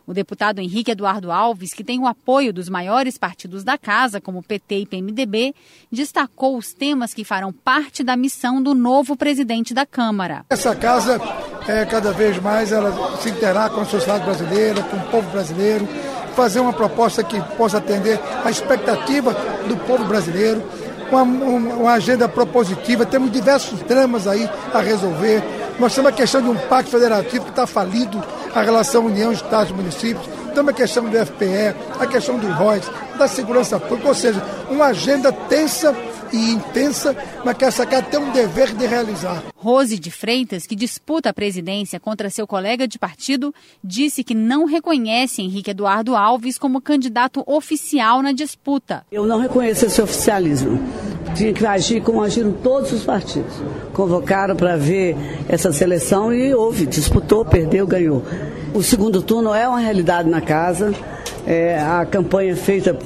O deputado Henrique Eduardo Alves, que tem o apoio dos maiores partidos da casa, como PT e PMDB, destacou os temas que farão parte da missão do novo presidente da Câmara. Essa casa, cada vez mais, ela se interar com a sociedade brasileira, com o povo brasileiro, fazer uma proposta que possa atender a expectativa do povo brasileiro, uma agenda propositiva. Temos diversos dramas aí a resolver. Nós temos a questão de um pacto federativo que está falido, a relação União, Estados e Municípios. Temos a questão do FPE, a questão do ROIS, da segurança pública, ou seja, uma agenda tensa e intensa, mas que essa casa tem um dever de realizar. Rose de Freitas, que disputa a presidência contra seu colega de partido, disse que não reconhece Henrique Eduardo Alves como candidato oficial na disputa. Eu não reconheço esse oficialismo. Tinha que agir como agiram todos os partidos. Convocaram para ver essa seleção e houve, disputou, perdeu, ganhou. O segundo turno é uma realidade na casa. A campanha feita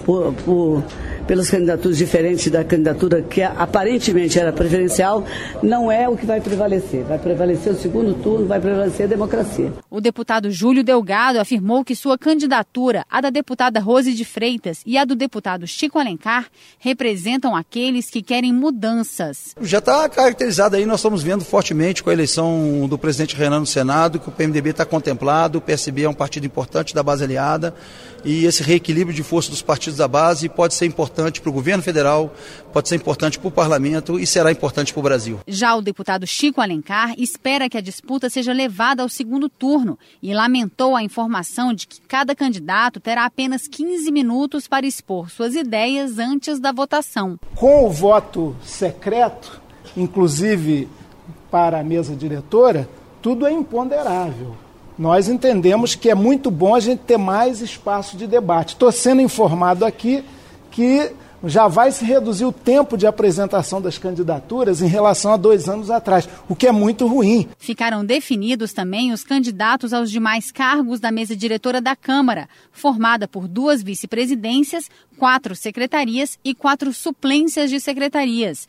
pelas candidaturas diferentes da candidatura que aparentemente era preferencial, não é o que vai prevalecer. Vai prevalecer o segundo turno, vai prevalecer a democracia. O deputado Júlio Delgado afirmou que sua candidatura, a da deputada Rose de Freitas e a do deputado Chico Alencar, representam aqueles que querem mudanças. Já está caracterizado aí, nós estamos vendo fortemente com a eleição do presidente Renan no Senado, que o PMDB está contemplado, o PSB é um partido importante da base aliada, e esse reequilíbrio de força dos partidos da base pode ser importante para o governo federal, pode ser importante para o parlamento e será importante para o Brasil. Já o deputado Chico Alencar espera que a disputa seja levada ao segundo turno e lamentou a informação de que cada candidato terá apenas 15 minutos para expor suas ideias antes da votação. Com o voto secreto, inclusive para a mesa diretora, tudo é imponderável. Nós entendemos que é muito bom a gente ter mais espaço de debate. Estou sendo informado aqui que já vai se reduzir o tempo de apresentação das candidaturas em relação a 2 anos atrás, o que é muito ruim. Ficaram definidos também os candidatos aos demais cargos da mesa diretora da Câmara, formada por 2 vice-presidências, 4 secretarias e 4 suplências de secretarias.